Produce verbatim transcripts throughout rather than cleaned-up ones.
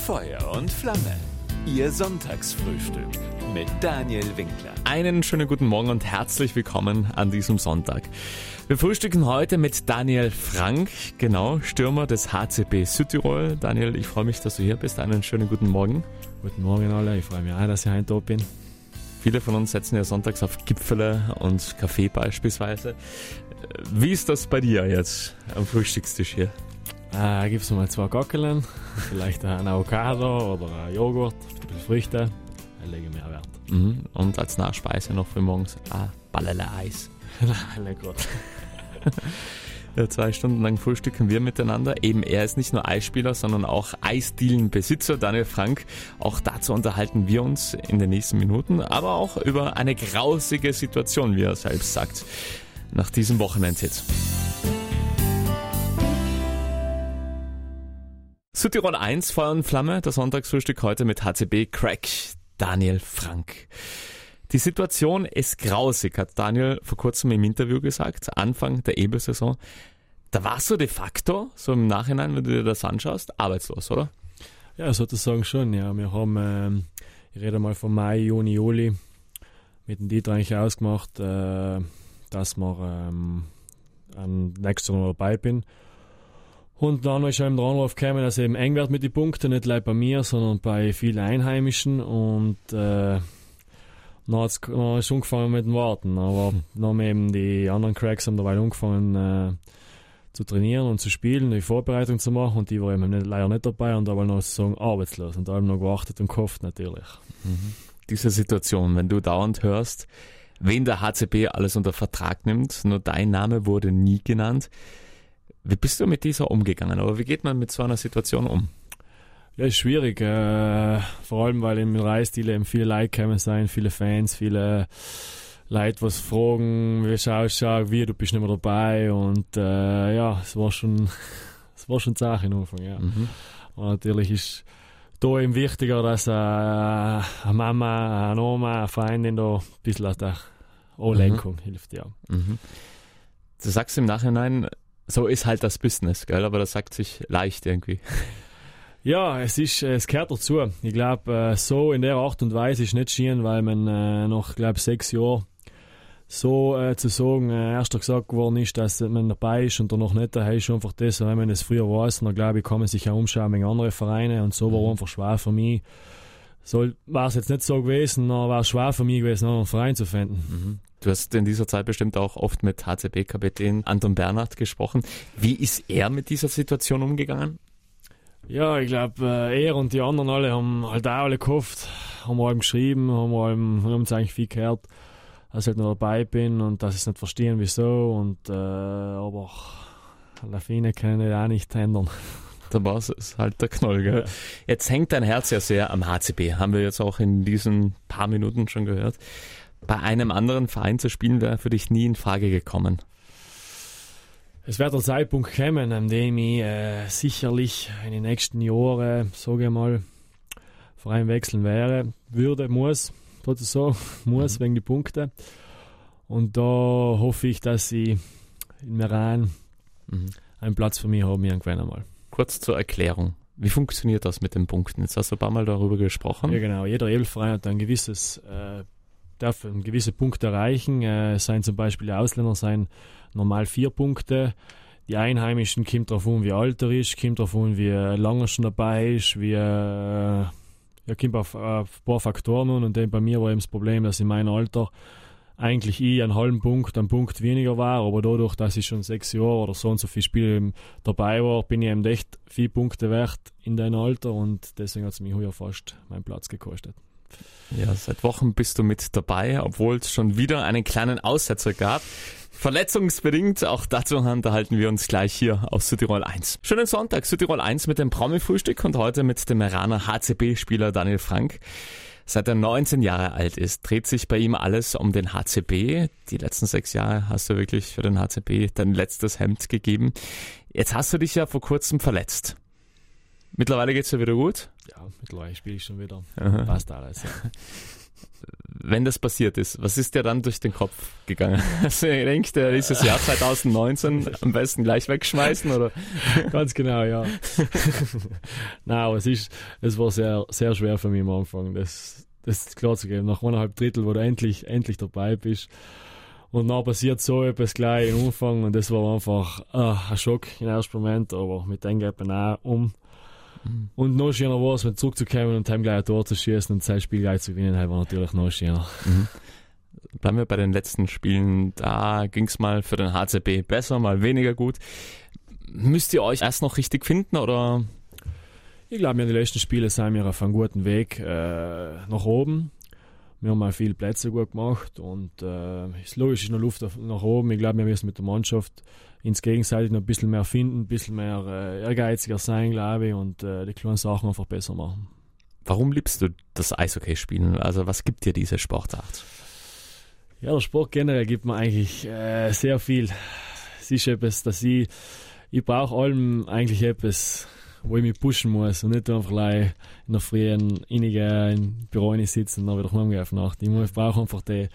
Feuer und Flamme. Ihr Sonntagsfrühstück mit Daniel Winkler. Einen schönen guten Morgen und herzlich willkommen an diesem Sonntag. Wir frühstücken heute mit Daniel Frank, genau, Stürmer des H C B Südtirol. Daniel, ich freue mich, dass du hier bist. Einen schönen guten Morgen. Guten Morgen alle, ich freue mich auch, dass ich heute da bin. Viele von uns setzen ja sonntags auf Gipfele und Kaffee beispielsweise. Wie ist das bei dir jetzt am Frühstückstisch hier? Äh, gib's mal zwei Gockeln, vielleicht ein Avocado oder ein Joghurt, ein bisschen Früchte, dann lege ich mehr Wert. Mhm. Und als Nachspeise noch für morgens ein Ballerle Eis. Nein, gut. Ja, zwei Stunden lang frühstücken wir miteinander. Eben, er ist nicht nur Eisspieler, sondern auch Eisdielenbesitzer, Daniel Frank. Auch dazu unterhalten wir uns in den nächsten Minuten, aber auch über eine grausige Situation, wie er selbst sagt, nach diesem Wochenendhit. Südtirol eins, Feuer und Flamme, das Sonntagsfrühstück heute mit H C B-Crack Daniel Frank. Die Situation ist grausig, hat Daniel vor kurzem im Interview gesagt, Anfang der Ebel-Saison. Da warst du de facto, so im Nachhinein, wenn du dir das anschaust, arbeitslos, oder? Ja, sozusagen schon, ja. Wir haben, ähm, ich rede mal von Mai, Juni, Juli, mit dem Dieter eigentlich ausgemacht, äh, dass wir ähm, am nächsten Jahr dabei bin. Und dann ist eben der Anruf gekommen, dass es eben eng wird mit den Punkten, nicht nur bei mir, sondern bei vielen Einheimischen. Und äh, dann hat es angefangen mit dem Warten. Aber dann haben eben die anderen Cracks haben dabei angefangen äh, zu trainieren und zu spielen, die Vorbereitung zu machen. Und die waren eben nicht, leider nicht dabei und da waren noch sozusagen arbeitslos. Und da haben wir noch gewartet und gehofft natürlich. Mhm. Diese Situation, wenn du dauernd hörst, wen der H C B alles unter Vertrag nimmt, nur dein Name wurde nie genannt. Wie bist du mit dieser umgegangen? Aber wie geht man mit so einer Situation um? Ja, ist schwierig. Äh, vor allem, weil im Reisstil eben viele Leute gekommen sind, viele Fans, viele Leute, die fragen, wie schaust du, wie, du bist nicht mehr dabei. Und äh, ja, es war schon es war schon Sache am Anfang, ja. Mhm. Und natürlich ist da eben wichtiger, dass äh, eine Mama, eine Oma, eine Freundin da ein bisschen aus der Anlenkung mhm. hilft, ja. Mhm. Du sagst im Nachhinein, so ist halt das Business, gell? Aber das sagt sich leicht irgendwie. Ja, es ist, es gehört dazu. Ich glaube, so in der Art und Weise ist nicht schön, weil man äh, nach, glaube sechs Jahren so äh, zu sagen, äh, erst gesagt worden ist, dass man dabei ist und danach nicht daheim ist einfach das, wenn man es früher weiß, dann glaube ich, kann man sich auch umschauen wegen andere Vereine und so war mhm. einfach schwer für mich. So war es jetzt nicht so gewesen, dann war es schwer für mich gewesen, einen Verein zu finden. Mhm. Du hast in dieser Zeit bestimmt auch oft mit H C B-Kapitän Anton Bernhard gesprochen. Wie ist er mit dieser Situation umgegangen? Ja, ich glaube, äh, er und die anderen alle haben halt auch alle gehofft, haben allem geschrieben, haben allem, haben uns eigentlich viel gehört, dass ich halt noch dabei bin und dass sie es nicht verstehen, wieso. Und, äh, aber Lawine können wir auch nicht ändern. Da war es halt der Knoll, gell? Ja. Jetzt hängt dein Herz ja sehr am H C B, haben wir jetzt auch in diesen paar Minuten schon gehört. Bei einem anderen Verein zu spielen, wäre für dich nie in Frage gekommen. Es wird der Zeitpunkt kommen, an dem ich äh, sicherlich in den nächsten Jahren, sage ich mal, Verein wechseln wäre, würde, muss, sozusagen, muss, mhm. wegen die Punkte. Und da hoffe ich, dass ich in Meran mhm. einen Platz für mich habe, irgendwann einmal. Kurz zur Erklärung. Wie funktioniert das mit den Punkten? Jetzt hast du ein paar Mal darüber gesprochen. Ja, genau. Jeder Ebel-Verein hat ein gewisses äh, darf einen gewissen Punkt erreichen. Äh, seien zum Beispiel die Ausländer sein normal vier Punkte. Die Einheimischen kommt darauf an, wie alt er ist, kommt darauf an, wie lange er schon dabei ist, wie, äh, ja, kommt auf, auf ein paar Faktoren an. Und dann bei mir war eben das Problem, dass in meinem Alter eigentlich ich einen halben Punkt, einen Punkt weniger war, aber dadurch, dass ich schon sechs Jahre oder so und so viele Spiele dabei war, bin ich eben echt vier Punkte wert in deinem Alter und deswegen hat es mich heuer fast meinen Platz gekostet. Ja, seit Wochen bist du mit dabei, obwohl es schon wieder einen kleinen Aussetzer gab. Verletzungsbedingt, auch dazu unterhalten wir uns gleich hier auf Südtirol eins. Schönen Sonntag, Südtirol eins mit dem Promi-Frühstück und heute mit dem Meraner H C B-Spieler Daniel Frank. Seit er neunzehn Jahre alt ist, dreht sich bei ihm alles um den H C B. Die letzten sechs Jahre hast du wirklich für den H C B dein letztes Hemd gegeben. Jetzt hast du dich ja vor kurzem verletzt. Mittlerweile geht's ja wieder gut? Ja, mittlerweile spiele ich schon wieder. Aha. Passt alles. Ja. wenn das passiert ist, was ist dir dann durch den Kopf gegangen? Hast du gedacht, dieses Jahr zwanzig neunzehn am besten gleich wegschmeißen, oder? Ganz genau, ja. Nein, aber es ist, es war sehr, sehr schwer für mich am Anfang, das, das klar zu geben. Nach eineinhalb Drittel, wo du endlich, endlich dabei bist. Und dann passiert so etwas gleich im Umfang und das war einfach ah, ein Schock im ersten Moment, aber mit dem geht man auch um. Mhm. Und noch schöner war es, wenn zurückzukommen und heim gleich ein Tor zu schießen und das Spiel gleich zu gewinnen, war natürlich noch schöner. Mhm. Bleiben wir bei den letzten Spielen, da ging es mal für den H C B besser, mal weniger gut. Müsst ihr euch erst noch richtig finden, oder? Ich glaube, in den letzten Spielen sind wir auf einem guten Weg äh, nach oben. Wir haben auch viele Plätze gut gemacht und äh, ist logisch, ist noch Luft auf, nach oben. Ich glaube, wir müssen mit der Mannschaft ins Gegenseitig noch ein bisschen mehr finden, ein bisschen mehr äh, ehrgeiziger sein, glaube ich, und äh, die kleinen Sachen einfach besser machen. Warum liebst du das Eishockey spielen? Also was gibt dir diese Sportart? Ja, der Sport generell gibt mir eigentlich äh, sehr viel. Es ist etwas, dass ich, ich brauche allem eigentlich etwas, wo ich mich pushen muss und nicht einfach in der Früh in, im Büro sitzen und dann wieder heimgehen auf Nacht. Ich, ich brauche einfach die,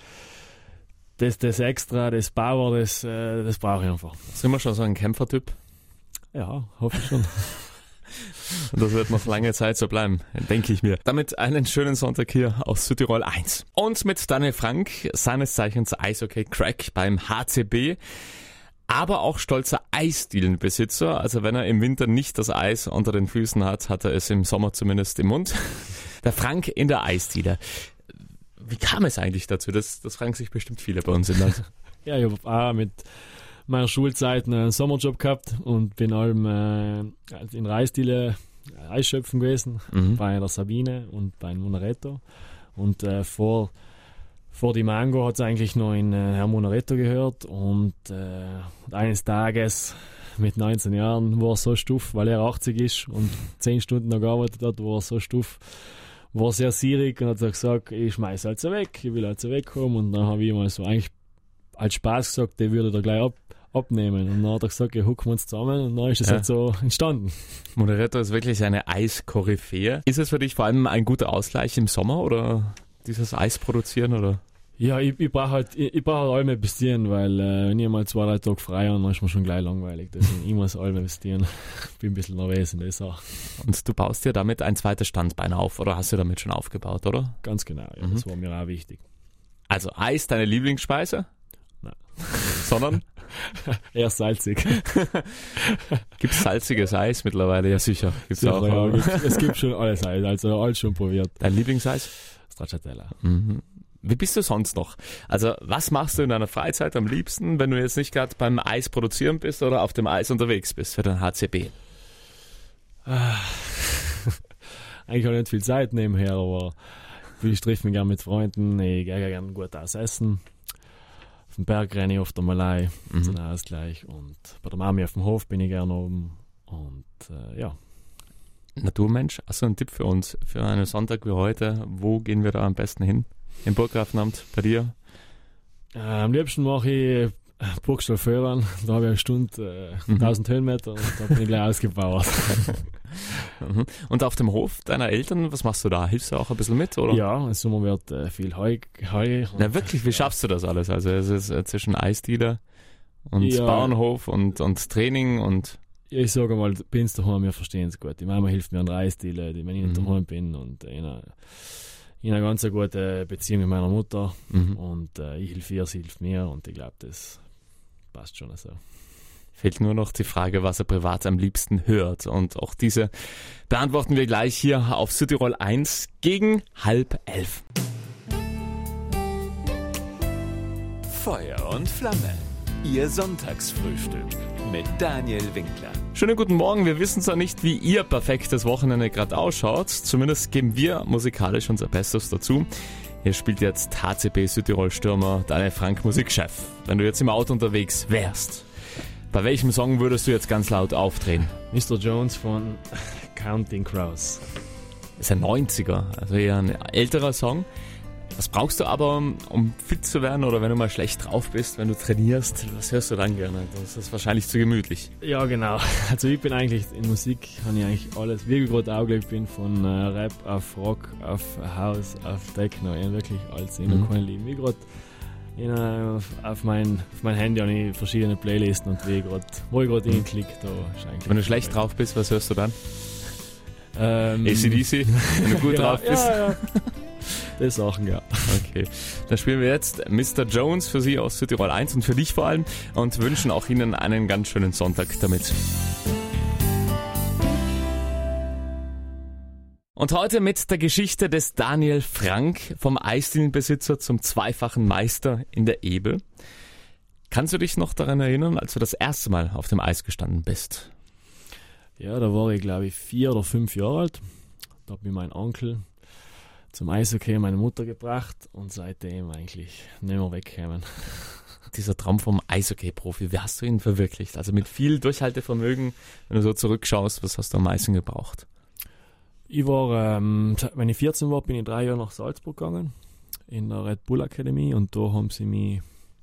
das, das Extra, das Power, das, äh, das brauche ich einfach. Sind wir schon so ein Kämpfertyp? Ja, hoffe ich schon. Und das wird noch lange Zeit so bleiben, denke ich mir. Damit einen schönen Sonntag hier aus Südtirol eins. Und mit Daniel Frank, seines Zeichens Eishockey-Crack beim H C B, aber auch stolzer Eisdielenbesitzer. Also wenn er im Winter nicht das Eis unter den Füßen hat, hat er es im Sommer zumindest im Mund. Der Frank in der Eisdiele. Wie kam es eigentlich dazu? Das, das fragen sich bestimmt viele bei uns in Land. Ja, ich habe auch mit meiner Schulzeit einen Sommerjob gehabt und bin allem äh, in der Eisdiele Eisschöpfen gewesen, mhm. bei der Sabine und bei Monaretto. Und äh, vor, vor die Mango hat es eigentlich noch in äh, Herr Monaretto gehört und äh, eines Tages mit neunzehn Jahren war er so stuff, weil er achtzig ist und zehn Stunden noch gearbeitet hat, war er so stuff, war sehr sierig und hat gesagt, ich schmeiß halt so weg, ich will halt so wegkommen. Und dann habe ich mal so eigentlich als Spaß gesagt, der würde da gleich ab, abnehmen. Und dann hat er gesagt, ja, hucken wir uns zusammen und dann ist es ja. halt so entstanden. Monaretto ist wirklich eine Eiskoryphäe. Ist es für dich vor allem ein guter Ausgleich im Sommer oder dieses Eis produzieren, oder? Ja, ich, ich brauche halt, ich, ich brauche halt allem investieren, weil äh, wenn ich mal zwei, drei Tage frei habe, dann ist mir schon gleich langweilig. Deswegen, ich muss allem investieren. Ich bin ein bisschen nervös in der Sache. Und du baust dir damit ein zweites Standbein auf, oder hast du damit schon aufgebaut, oder? Ganz genau, ja, mhm. Das war mir auch wichtig. Also Eis, deine Lieblingsspeise? Nein. Sondern? Eher salzig. Gibt es salziges Eis mittlerweile? Ja, sicher. Gibt's sicher auch, ja, gibt's, es gibt schon alles Eis, also alles schon probiert. Dein Lieblingseis? Stracciatella. Mhm. Wie bist du sonst noch? Also was machst du in deiner Freizeit am liebsten, wenn du jetzt nicht gerade beim Eis produzieren bist oder auf dem Eis unterwegs bist für den H C B? Eigentlich habe ich nicht viel Zeit nebenher, aber ich treffe mich gerne mit Freunden, ich gehe gerne gut essen. Auf dem Berg renne ich oft einmal ein, mhm. zum Ausgleich. Und bei der Mami auf dem Hof bin ich gerne oben. Und äh, ja. Naturmensch, hast du einen Tipp für uns, für einen Sonntag wie heute? Wo gehen wir da am besten hin? Im Burggrafenamt, bei dir? Äh, am liebsten mache ich Burgstall-Föhrern. Da habe ich eine Stunde, äh, mhm. tausend Höhenmeter und da bin ich gleich ausgebaut. mhm. Und auf dem Hof deiner Eltern, was machst du da? Hilfst du auch ein bisschen mit, oder? Ja, im Sommer wird äh, viel Heu. Heu Na wirklich, wie ja. schaffst du das alles? Also es ist äh, zwischen Eisdealer und ja. Bauernhof und, und Training und... Ja, ich sage mal, bei uns daheim, wir verstehen es gut. Die Mama hilft mir an der Eisdiele, wenn ich nicht mhm. daheim bin und äh, ich habe eine ganz gute Beziehung mit meiner Mutter mhm. und äh, ich helfe ihr, sie hilft mir und ich glaube, das passt schon so. Fehlt nur noch die Frage, was er privat am liebsten hört, und auch diese beantworten wir gleich hier auf Südtirol eins gegen halb elf. Feuer und Flamme, Ihr Sonntagsfrühstück mit Daniel Winkler. Schönen guten Morgen, wir wissen zwar nicht, wie Ihr perfektes Wochenende gerade ausschaut, zumindest geben wir musikalisch unser Bestes dazu. Hier spielt jetzt H C B Südtirol-Stürmer Daniel Frank Musikchef. Wenn du jetzt im Auto unterwegs wärst, bei welchem Song würdest du jetzt ganz laut aufdrehen? Mister Jones von Counting Crows. Das ist ein neunziger, also eher ein älterer Song. Was brauchst du aber, um fit zu werden oder wenn du mal schlecht drauf bist, wenn du trainierst, was hörst du dann gerne? Das ist wahrscheinlich zu gemütlich. Ja, genau. Also ich bin eigentlich, in Musik habe ich eigentlich alles, wie ich gerade auch bin, von äh, Rap auf Rock, auf House, auf Techno, ich wirklich alles. Ich mhm. kann lieben. Wie gerade auf, auf, mein, auf mein Handy habe ich verschiedene Playlisten und wie grad, wo ich gerade mhm. hinklicke, da ist eigentlich... Wenn du schlecht Frage. drauf bist, was hörst du dann? Ähm, A C D C, wenn du gut ja, drauf bist. Ja, ja. Das Sachen, ja. Okay, dann spielen wir jetzt Mister Jones für Sie aus Südtirol eins und für dich vor allem und wünschen auch Ihnen einen ganz schönen Sonntag damit. Und heute mit der Geschichte des Daniel Frank, vom Eisdielenbesitzer zum zweifachen Meister in der Ebel. Kannst du dich noch daran erinnern, als du das erste Mal auf dem Eis gestanden bist? Ja, da war ich glaube ich vier oder fünf Jahre alt. Da hat mich mein Onkel zum Eishockey meine Mutter gebracht und seitdem eigentlich nicht mehr weggekommen. Dieser Traum vom Eishockey-Profi, wie hast du ihn verwirklicht? Also mit viel Durchhaltevermögen, wenn du so zurückschaust, was hast du am meisten gebraucht? Ich war, ähm, wenn ich vierzehn war, bin ich drei Jahre nach Salzburg gegangen, in der Red Bull Akademie, und da haben sie mich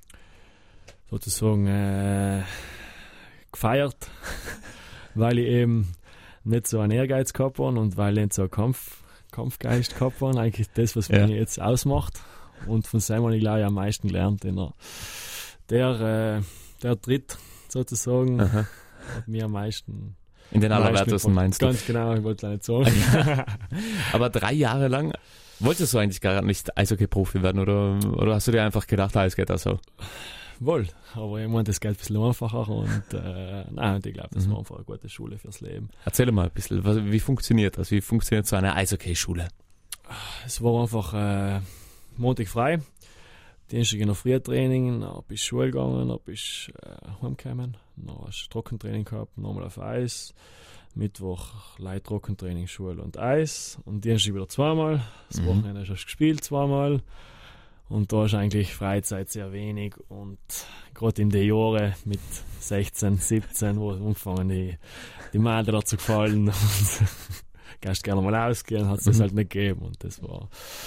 sozusagen äh, gefeiert, weil ich eben nicht so einen Ehrgeiz gehabt habe und weil ich nicht so einen Kampf Kampfgeist gehabt waren, eigentlich das, was ja. mich jetzt ausmacht. Und von seinem habe ich, glaube ich, am meisten gelernt. Den er, der, äh, der Tritt sozusagen Aha. hat mir am meisten... In den Allerwertesten meinst du? Ganz genau, ich wollte nicht sagen. Aber drei Jahre lang wolltest du eigentlich gar nicht Eishockey-Profi werden oder, oder hast du dir einfach gedacht, alles geht auch so? Wohl, aber ich meine, das geht ein bisschen einfacher und äh, nein, ich glaube, das mhm. war einfach eine gute Schule fürs Leben. Erzähl mal ein bisschen, was, wie funktioniert das? Wie funktioniert so eine Eishockey-Schule? Es war einfach äh, Montag frei, Dienstag in der Frühtraining, dann bist du Schule gegangen, dann bist du äh, heimgekommen, dann hast du Trockentraining gehabt, nochmal auf Eis, Mittwoch Light Trockentraining, Schule und Eis und Dienstag wieder zweimal, das mhm. Wochenende hast du gespielt zweimal. Und da ist eigentlich Freizeit sehr wenig und gerade in den Jahren mit sechzehn, siebzehn, wo angefangen die, die Mädchen dazu gefallen und kannst gerne mal ausgehen, hat es das halt nicht gegeben und das war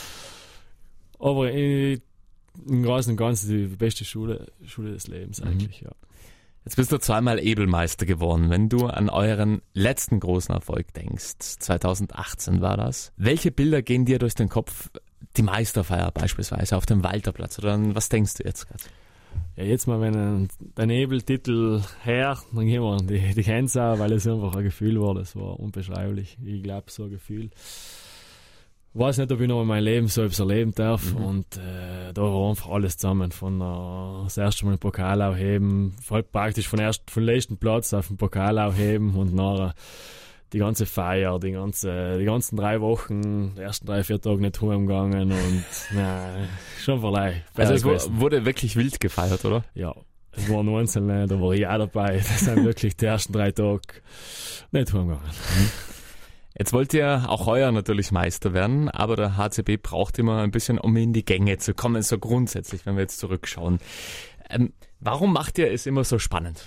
aber in, im Großen und Ganzen die beste Schule, Schule des Lebens eigentlich, mhm. ja. Jetzt bist du zweimal Ebelmeister geworden. Wenn du an euren letzten großen Erfolg denkst, zweitausendachtzehn war das, welche Bilder gehen dir durch den Kopf? Die Meisterfeier beispielsweise auf dem Walterplatz, oder was denkst du jetzt gerade? Ja, jetzt mal, wenn der Nebeltitel her, dann gehen wir die, die Hände an, weil es einfach ein Gefühl war, das war unbeschreiblich. Ich glaube, so ein Gefühl. Ich weiß nicht, ob ich noch in meinem Leben so etwas erleben darf mhm. und äh, da war einfach alles zusammen, von äh, das erste Mal den Pokal aufheben, praktisch von erst, von letzten Platz auf den Pokal aufheben und nachher die ganze Feier, die ganze, die ganzen drei Wochen, die ersten drei, vier Tage nicht heimgegangen und nein, schon verleih. Also es gewesen. Wurde wirklich wild gefeiert, oder? Ja, es waren einzelne, da war ich auch dabei. Das sind wirklich die ersten drei Tage nicht heimgegangen. Jetzt wollt ihr auch heuer natürlich Meister werden, aber der H C B braucht immer ein bisschen, um in die Gänge zu kommen, so grundsätzlich, wenn wir jetzt zurückschauen. Ähm, warum macht ihr es immer so spannend?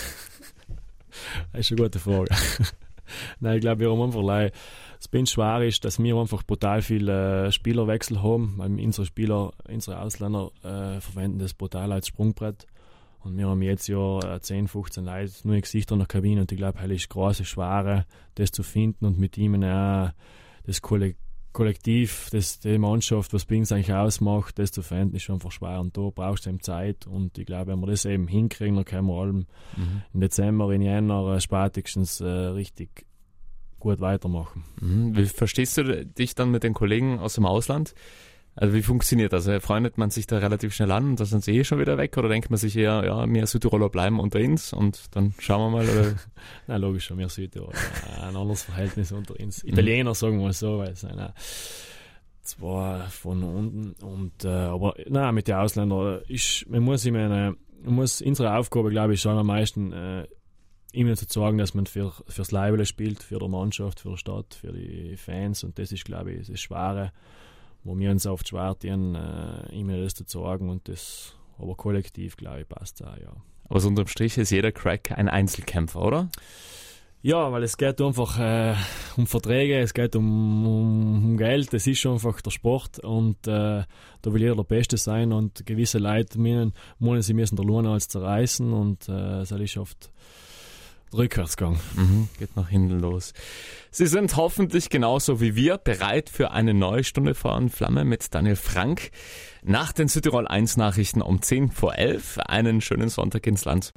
Das ist eine gute Frage. Nein, ich glaube, wir haben einfach leid. Das bin schwer ist, dass wir einfach brutal viele äh, Spielerwechsel haben, weil unsere Spieler, unsere Ausländer äh, verwenden das brutal als Sprungbrett. Und wir haben jetzt ja äh, zehn, fünfzehn Leute nur in Gesichter in der Kabine und ich glaube, es ist große Schwere, das zu finden und mit ihnen auch das Kollektiv, das, die Mannschaft, was bei uns eigentlich ausmacht, das zu finden, ist einfach schwer und da brauchst du eben Zeit und ich glaube, wenn wir das eben hinkriegen, dann können wir allem mhm. im Dezember, in Jänner äh, spätestens äh, richtig gut weitermachen. Mhm. Wie verstehst du dich dann mit den Kollegen aus dem Ausland? Also wie funktioniert das? Freundet man sich da relativ schnell an und dann sind sie eh schon wieder weg oder denkt man sich eher, ja, wir Südtiroler bleiben unter uns und dann schauen wir mal? Oder? Nein, logisch schon, wir Südtiroler. Ein anderes Verhältnis unter uns. Italiener, sagen wir mal so, weil es sind auch zwar von unten und äh, aber nein, mit den Ausländern ist, man muss ihm eine, man muss, unsere Aufgabe, glaube ich, schon am meisten äh, ihm zu sagen, dass man für, fürs Leibele spielt, für die Mannschaft, für die Stadt, für die Fans und das ist, glaube ich, das Schwere, wo wir uns oft schwer tun, äh, ihm das zu sagen und das, aber kollektiv, glaube ich, passt auch, ja. Aber so unterm Strich ist jeder Crack ein Einzelkämpfer, oder? Ja, weil es geht einfach äh, um Verträge, es geht um, um, um Geld, es ist einfach der Sport und äh, da will jeder der Beste sein und gewisse Leute meinen, meinen sie müssen der Lohn als zerreißen und äh, es ist oft der Rückwärtsgang. Mhm, geht nach hinten los. Sie sind hoffentlich genauso wie wir bereit für eine neue Stunde Feuer und Flamme mit Daniel Frank. Nach den Südtirol eins Nachrichten um zehn vor elf. Einen schönen Sonntag ins Land.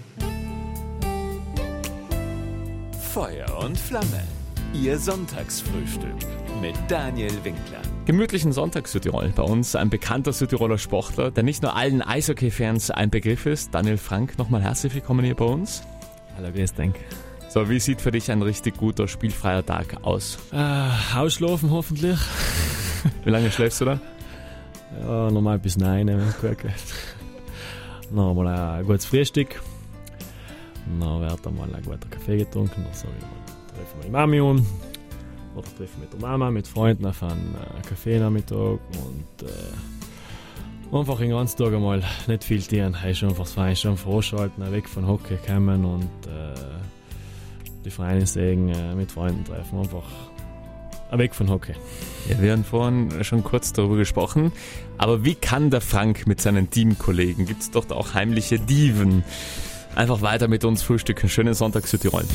Feuer und Flamme, Ihr Sonntagsfrühstück mit Daniel Winkler. Gemütlichen Sonntag Südtirol. Bei uns ein bekannter Südtiroler Sportler, der nicht nur allen Eishockey-Fans ein Begriff ist. Daniel Frank, nochmal herzlich willkommen hier bei uns. Hallo, grüß dich. So, wie sieht für dich ein richtig guter, spielfreier Tag aus? Äh, ausschlafen hoffentlich. Wie lange schläfst du da? Ja, normal bis neun, wenn es gut geht. Dann mal ein gutes Frühstück. Dann wird einmal ein guter Kaffee getrunken. Dann sage ich mal, treffen wir die Mami um. Oder treffen mit der Mama, mit Freunden auf einen äh, Kaffee-Nachmittag. Und äh, einfach den ganzen Tag einmal nicht viel tun. Es ist einfach das Fein, schon vorschalten, weg von Hockey kommen und äh, die Vereine sehen, äh, mit Freunden treffen. Einfach weg von Hockey. Ja, wir haben vorhin schon kurz darüber gesprochen. Aber wie kann der Frank mit seinen Teamkollegen? Gibt es dort auch heimliche Diven? Einfach weiter mit uns frühstücken. Schönen Sonntag Südtirol.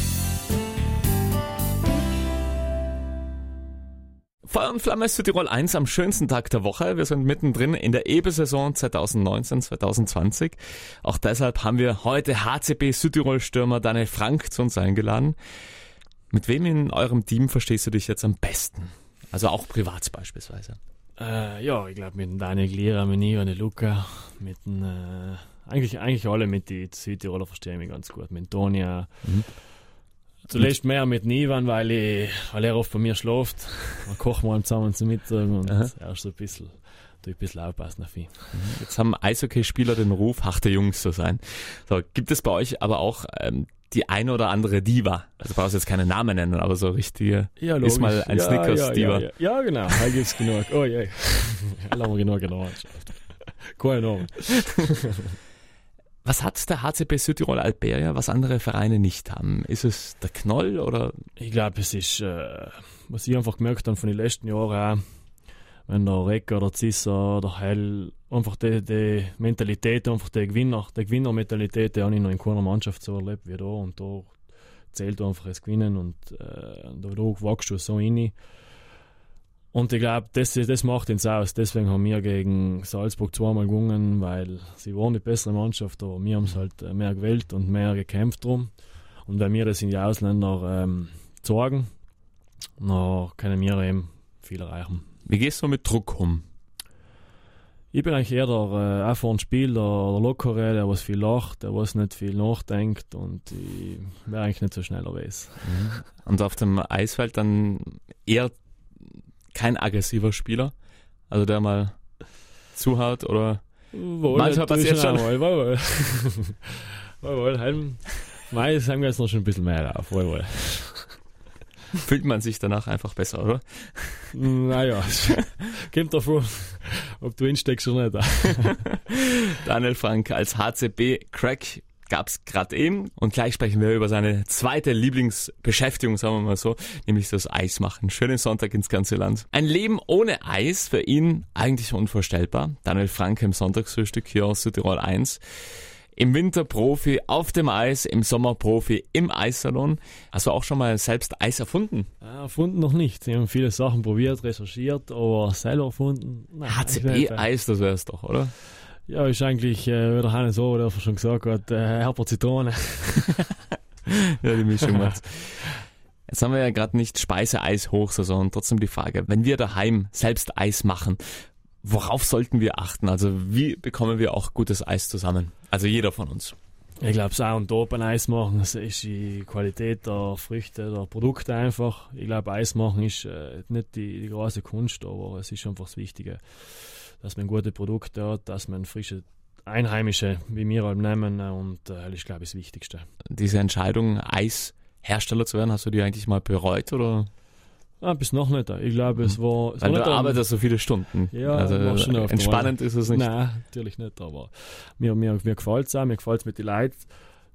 Feuer und Flamme Südtirol eins am schönsten Tag der Woche. Wir sind mittendrin in der E B U-Saison zwanzig neunzehn zwanzig zwanzig. Auch deshalb haben wir heute H C B Südtirol-Stürmer Daniel Frank zu uns eingeladen. Mit wem in eurem Team verstehst du dich jetzt am besten? Also auch privat beispielsweise. Äh, ja, ich glaube mit dem Daniel Gliera, mit Niva, mit Luca, mit dem, äh, eigentlich, eigentlich alle mit den Südtiroler verstehe ich mich ganz gut. Mit Tonia. Mhm. Zuletzt mehr mit Nivan, weil, ich, weil er oft bei mir schläft. Wir kochen mal zusammen zum Mittag und Aha. er ist so ein bisschen, ein bisschen aufpassen auf ihn. Jetzt haben Eishockeyspieler den Ruf, harte Jungs zu sein. So, gibt es bei euch aber auch ähm, die eine oder andere Diva? Also brauchst du jetzt keine Namen nennen, aber so richtige, ja, ist mal ein ja, Snickers-Diva. Ja, ja, ja. ja, genau, da gibt's genug. Oh je, da haben wir genug genannt. Keine Namen. Was hat der H C B Südtirol Alberia, was andere Vereine nicht haben? Ist es der Knoll oder? Ich glaube, es ist, äh, was ich einfach gemerkt habe von den letzten Jahren auch, wenn der Recker, der Zisser, der Hell, einfach die, die Mentalität, einfach die Gewinner, die Gewinnermentalität, die habe ich noch in keiner Mannschaft so erlebt wie da. Und da zählt einfach das Gewinnen und äh, da, da wachst du so rein. Und ich glaube, das, das macht uns aus. Deswegen haben wir gegen Salzburg zweimal gewonnen, weil sie waren die bessere Mannschaft, aber wir haben es halt mehr gewählt und mehr gekämpft drum. Und wenn wir das in die Ausländer ähm, zeigen, dann können wir eben viel erreichen. Wie gehst du mit Druck um? Ich bin eigentlich eher der äh, erfahrene Spieler, der, der Lockere, der was viel lacht, der was nicht viel nachdenkt und ich wäre eigentlich nicht so schnell weiß. Mhm. Und auf dem Eisfeld dann eher kein aggressiver Spieler, also der mal zuhaut oder wohl, manchmal passiert schon. Wohl, wohl. wohl, wohl. Heim, meist haben wir jetzt noch schon ein bisschen mehr auf. Wohl, wohl. Fühlt man sich danach einfach besser, oder? Naja, kommt davon, ob du hinsteckst oder nicht. Daniel Frank als H C B-Crack gab's gerade eben und gleich sprechen wir über seine zweite Lieblingsbeschäftigung, sagen wir mal so, nämlich das Eismachen. Schönen Sonntag ins ganze Land. Ein Leben ohne Eis, für ihn eigentlich unvorstellbar. Daniel Frank im Sonntagsfrühstück hier aus Südtirol eins. Im Winter Profi auf dem Eis, im Sommer Profi im Eissalon. Hast du auch schon mal selbst Eis erfunden? Ja, erfunden noch nicht. Wir haben viele Sachen probiert, recherchiert, aber selber erfunden. H C B-Eis, das wär's doch, oder? Ja, ist eigentlich, äh, wie der Hannes so, der schon gesagt hat, äh, Herber Zitrone. Ja, die Mischung macht's. Jetzt haben wir ja gerade nicht Speiseeis-Hochsaison, trotzdem die Frage, wenn wir daheim selbst Eis machen, worauf sollten wir achten? Also wie bekommen wir auch gutes Eis zusammen? Also jeder von uns. Ich glaube, es auch und da beim Eis machen, das ist die Qualität der Früchte, der Produkte einfach. Ich glaube, Eis machen ist äh, nicht die, die große Kunst, aber es ist einfach das Wichtige, dass man gute Produkte hat, dass man frische Einheimische, wie wir halt nehmen, und äh, das ist, glaube ich, das Wichtigste. Diese Entscheidung, Eishersteller zu werden, hast du die eigentlich mal bereut, oder? Ah, bis noch nicht. Ich glaube, es war... Es Weil war du arbeitest so viele Stunden. Ja, also schon entspannend ist es nicht. Nein, natürlich nicht, aber mir, mir, mir gefällt es auch, mir gefällt es mit den Leuten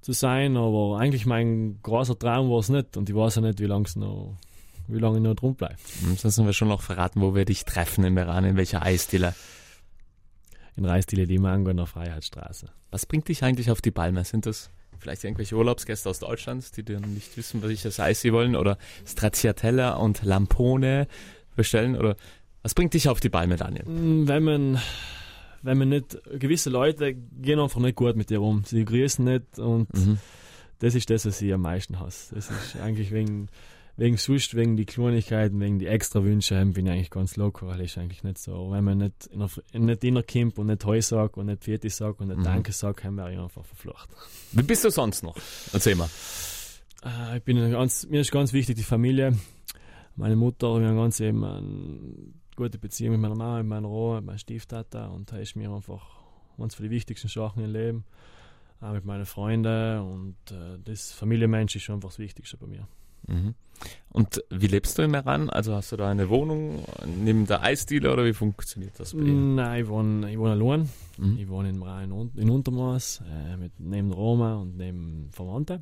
zu sein, aber eigentlich mein großer Traum war es nicht und ich weiß auch nicht, wie lange noch, wie lange ich noch drum bleibe. Jetzt müssen wir schon noch verraten, wo wir dich treffen in Meran, in welcher Eisdiele. In der Eisdiele Die Mango in der Freiheitsstraße. Was bringt dich eigentlich auf die Palme? Sind das vielleicht irgendwelche Urlaubsgäste aus Deutschland, die dann nicht wissen, was ich als Eis sie wollen, oder Stracciatella und Lampone bestellen, oder was bringt dich auf die Palme, Daniel? Wenn man, wenn man nicht, gewisse Leute gehen einfach nicht gut mit dir um. Sie grüßen nicht und mhm. das ist das, was ich am meisten hasse. Das ist eigentlich wegen, wegen sonst, wegen die Kleinigkeiten, wegen die extra Wünsche, bin ich eigentlich ganz locker, weil ist eigentlich nicht so. Wenn man nicht in der, nicht reinkommt und nicht Heu sagt und nicht Vieti sagt und nicht mhm. Danke sagt, haben wir einfach verflucht. Wie bist du sonst noch? Erzähl mal. Äh, ich bin ganz, mir ist ganz wichtig die Familie. Meine Mutter, wir haben ganz eben eine gute Beziehung mit meiner Mama, mit meiner Oma, mit meiner Stiefvater und da ist mir einfach eines von den wichtigsten Sachen im Leben. Auch mit meinen Freunden und äh, das Familienmensch ist einfach das Wichtigste bei mir. Mhm. Und wie lebst du in Meran? Also hast du da eine Wohnung neben der Eisdiele oder wie funktioniert das bei dir? Nein, ich wohne, ich wohne allein. Mhm. Ich wohne in Meran in Untermaß, äh, mit, neben Roma und neben Verwandten.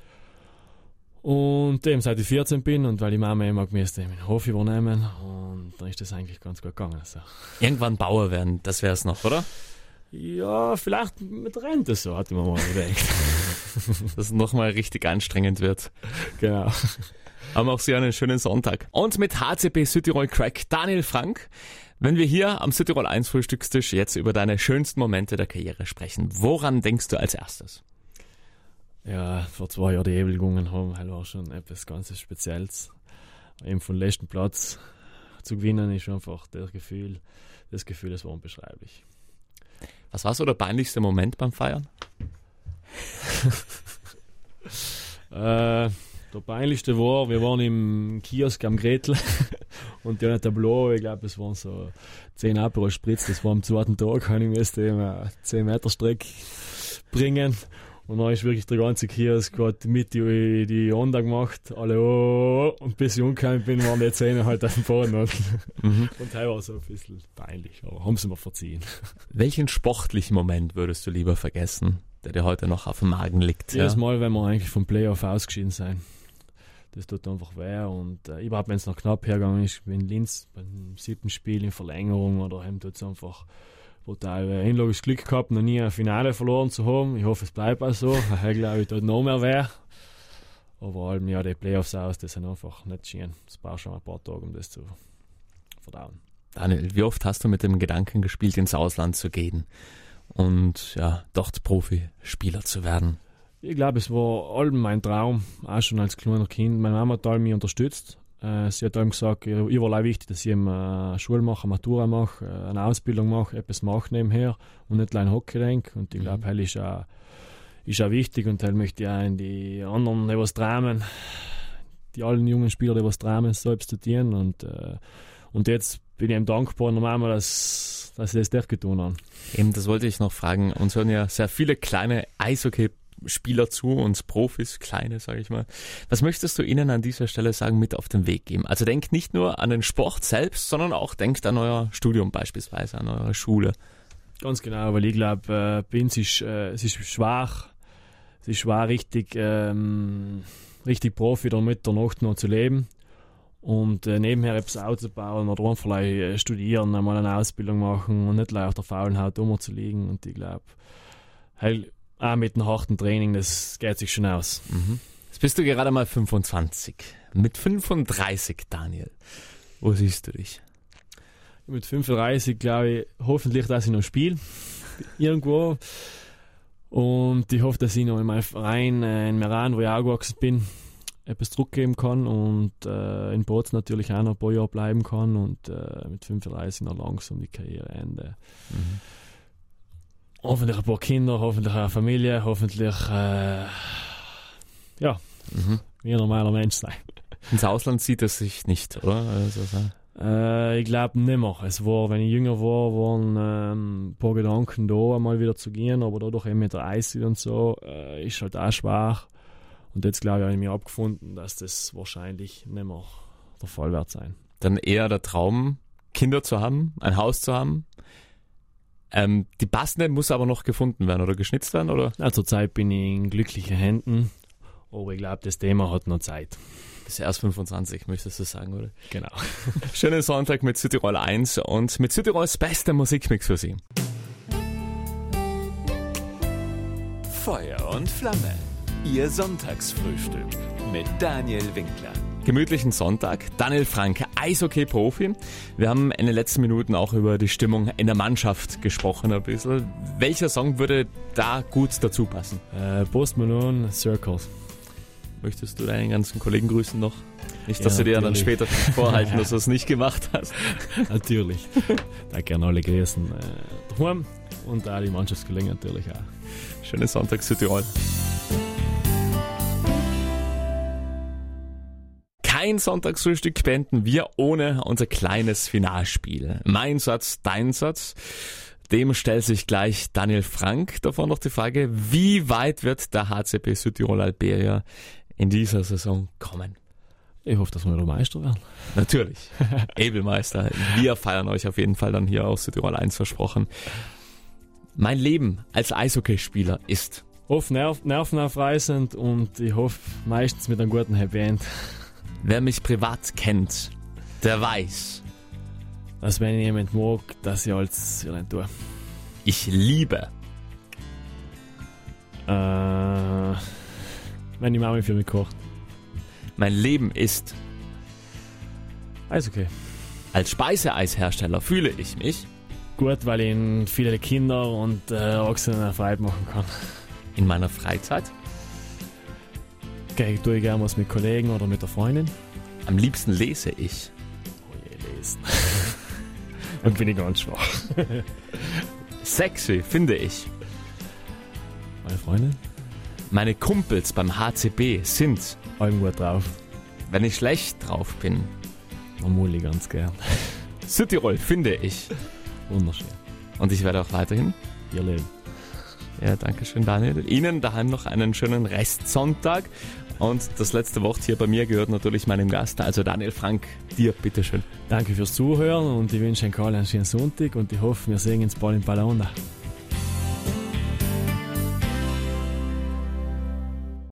Und eben seit ich vierzehn bin und weil die Mama immer gemäß den Hof übernehmen und dann ist das eigentlich ganz gut gegangen. Also. Irgendwann Bauer werden, das wäre es noch, oder? Ja, vielleicht mit Rente so, hatte man mal gedacht. Dass es nochmal richtig anstrengend wird. Genau. Haben auch Sie einen schönen Sonntag. Und mit H C B Südtirol Crack Daniel Frank, wenn wir hier am Südtirol eins Frühstückstisch jetzt über deine schönsten Momente der Karriere sprechen, woran denkst du als erstes? Ja, vor zwei Jahren die Ebel gewonnen haben, das war schon etwas ganz Spezielles. Eben von letzten Platz zu gewinnen ist einfach das Gefühl, das Gefühl, das war unbeschreiblich. Was war so der peinlichste Moment beim Feiern? äh, der peinlichste war, wir waren im Kiosk am Gretel und die haben ein Tableau, ich glaube, es waren so zehn Aperol Spritz, das war am zweiten Tag, ich musste eben eine zehn Meter Strecke bringen. Und dann ist wirklich der ganze Kiosk gerade mit die, die Onda gemacht, alle oh, und bis ich umgekommen bin, waren die Zähne halt auf dem Boden. Und, mhm. und das war so ein bisschen peinlich, aber haben sie mir verziehen. Welchen sportlichen Moment würdest du lieber vergessen, der dir heute noch auf dem Magen liegt? Jedes ja? Mal, wenn wir eigentlich vom Playoff ausgeschieden sind. Das tut einfach weh und äh, überhaupt, wenn es noch knapp hergegangen ist, wie in Linz beim siebten Spiel in Verlängerung oder hem tut es einfach brutal. Ein logisches Glück gehabt, noch nie ein Finale verloren zu haben. Ich hoffe, es bleibt auch so. Ich glaube, ich tut noch mehr weh. Aber vor allem, ja, die Playoffs aus, das sind einfach nicht schön. Es braucht schon ein paar Tage, um das zu verdauen. Daniel, wie oft hast du mit dem Gedanken gespielt, ins Ausland zu gehen und ja, dort Profispieler zu werden? Ich glaube, es war allem mein Traum, auch schon als kleiner Kind. Meine Mama hat mich unterstützt. Äh, sie hat allem gesagt, ihr war auch wichtig, dass ich eben äh, Schule mache, eine Matura mache, äh, eine Ausbildung mache, etwas mache nebenher und nicht allein Hockey denke. Und ich glaube, mhm. das ist auch, ist auch wichtig und das möchte ich auch in die anderen, die was träumen, die allen jungen Spieler, die was träumen, selbst zu tun. Und, äh, und jetzt bin ich ihm dankbar, normal, dass, dass sie das durchgetan haben. Eben, das wollte ich noch fragen. Uns hören ja sehr viele kleine Eishockey Spieler zu, uns Profis, kleine, sage ich mal. Was möchtest du ihnen an dieser Stelle sagen, mit auf den Weg geben? Also denkt nicht nur an den Sport selbst, sondern auch denkt an euer Studium beispielsweise, an eure Schule. Ganz genau, weil ich glaube, äh, bei uns ist äh, es ist schwer, es ist schwer, richtig, ähm, richtig Profi der Mitternacht noch zu leben und äh, nebenher etwas aufzubauen oder einfach vielleicht äh, studieren, einmal eine Ausbildung machen und nicht gleich auf der faulen Haut rumzuliegen. Und ich glaube, hey, auch mit einem harten Training, das geht sich schon aus. Mhm. Jetzt bist du gerade mal fünfundzwanzig. Mit fünfunddreißig, Daniel, wo siehst du dich? Mit fünfunddreißig glaube ich hoffentlich, dass ich noch spiele. Irgendwo. Und ich hoffe, dass ich noch in meinem Verein äh, in Meran, wo ich aufgewachsen bin, etwas zurückgeben kann und äh, in Bozen natürlich auch noch ein paar Jahre bleiben kann und äh, mit fünfunddreißig noch langsam die Karriere ende. Mhm. Hoffentlich ein paar Kinder, hoffentlich eine Familie, hoffentlich äh, ja, mhm. wie ein normaler Mensch sein. Ins Ausland sieht es sich nicht, oder? Also, äh, ich glaube nicht mehr. Es war, wenn ich jünger war, waren ähm, ein paar Gedanken da, einmal wieder zu gehen, aber dadurch eben mit der Eis und so, äh, ist halt auch schwer. Und jetzt glaube ich, habe ich mir abgefunden, dass das wahrscheinlich nicht mehr der Fall wird sein. Dann eher der Traum, Kinder zu haben, ein Haus zu haben? Ähm, die passende muss aber noch gefunden werden oder geschnitzt werden, oder? Ja, zurzeit bin ich in glücklichen Händen, aber ich glaube, das Thema hat noch Zeit. Bis erst fünfundzwanzig, möchtest du sagen, oder? Genau. Schönen Sonntag mit Südtirol eins und mit Südtirols bester Musikmix für Sie. Feuer und Flamme. Ihr Sonntagsfrühstück mit Daniel Winkler. Gemütlichen Sonntag. Daniel Frank, Eishockey-Profi. Wir haben in den letzten Minuten auch über die Stimmung in der Mannschaft gesprochen ein bisschen. Welcher Song würde da gut dazu passen? Äh, Post Malone, Circles. Möchtest du deinen ganzen Kollegen grüßen noch? Nicht, dass Ja, sie dir dann natürlich. später vorhalten, dass du es nicht gemacht hast. Natürlich. Da gerne alle grüßen. Äh, daheim und auch die Mannschaftskollegen natürlich auch. Schönen Sonntag, Südtirol. Kein Sonntagsfrühstück beenden wir ohne unser kleines Finalspiel. Mein Satz, dein Satz. Dem stellt sich gleich Daniel Frank. Davor noch die Frage, wie weit wird der H C P Südtirol Alberia in dieser Saison kommen? Ich hoffe, dass wir wieder Meister werden. Natürlich. Ebelmeister. Wir feiern euch auf jeden Fall dann hier aus Südtirol eins versprochen. Mein Leben als Eishockeyspieler ist... Oft nerv nervenaufreißend und ich hoffe meistens mit einem guten Happy End. Wer mich privat kennt, der weiß, Dass wenn ich jemand mag, dass ich alles für ihn tue. ich liebe. Äh, wenn die Mama für mich kocht. Mein Leben ist... Alles okay. Als Speiseeishersteller fühle ich mich Gut, weil ich ihn viele Kinder und äh, Erwachsene Freude machen kann. in meiner Freizeit Okay, tue ich gerne was mit Kollegen oder mit der Freundin. am liebsten lese ich. Oh je, lesen. Dann bin ich ganz schwach. Sexy finde ich. Meine Freundin? Meine Kumpels beim H C B sind, Allem gut drauf. wenn ich schlecht drauf bin. Mamuli ganz gern. Südtirol finde ich. Wunderschön. Und ich werde auch weiterhin. Ihr Leben. Ja, danke schön, Daniel. Ihnen daheim noch einen schönen Restsonntag. Und das letzte Wort hier bei mir gehört natürlich meinem Gast, also Daniel Frank. Dir, bitteschön. Danke fürs Zuhören und ich wünsche Ihnen allen einen schönen Sonntag und ich hoffe, wir sehen uns bald im Ballon.